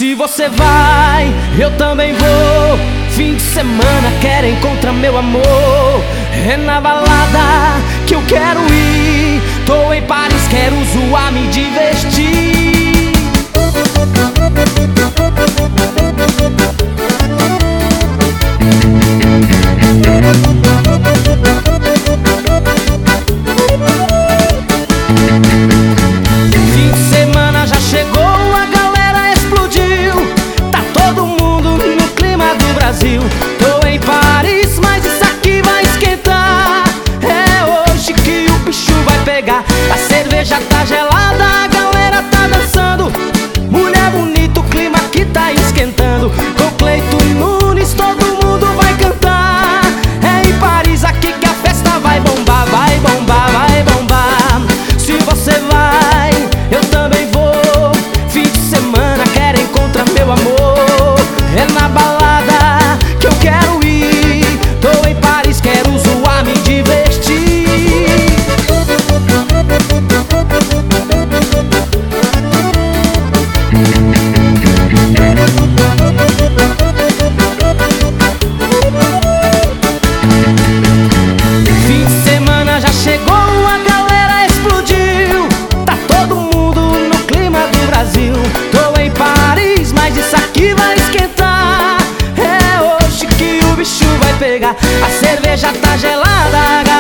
Se você vai, eu também vou. Fim de semana quero encontrar meu amor. É na balada que eu quero ir. Tô em Paris, quero zoar, me divertir. Fim de semana já chegou, a galera explodiu. Tá todo mundo no clima do Brasil. Tô em Paris, mas isso aqui vai esquentar. É hoje que o bicho vai pegar. A cerveja tá gelada, a galera tá dançando. Mulher bonita, o clima que tá esquentando. Com Cleito Nunes todo mundo vai cantar. É em Paris aqui que a festa vai bombar, vai bombar, vai bombar. Se você vai, eu também vou. Fim de semana quero encontrar meu amor. É na balada que eu quero ir. Tô em Paris, quero zoar, me divertir. Fim de semana já chegou, a galera explodiu. Tá todo mundo no clima do Brasil. Tô em Paris, mas isso aqui vai esquentar. É hoje que o bicho vai pegar. A cerveja tá gelada,